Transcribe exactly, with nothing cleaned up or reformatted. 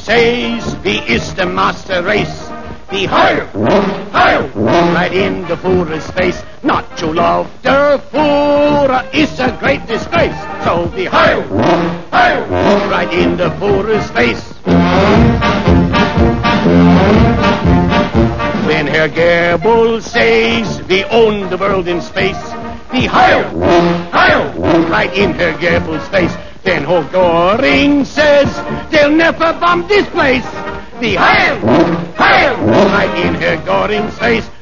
says, "Wie is the master race?" The Heil, Heil, right in the Führer's face. Not to love the Führer is a great disgrace. So the Heil, Heil, right in the Führer's face. When Herr Goebbels says, "We own the world in space," the Heil, Heil, right in Herr Goebbels' face. Then Herr Göring says, "They'll never bomb this place." The Heil, Heil, right in Herr Göring's face.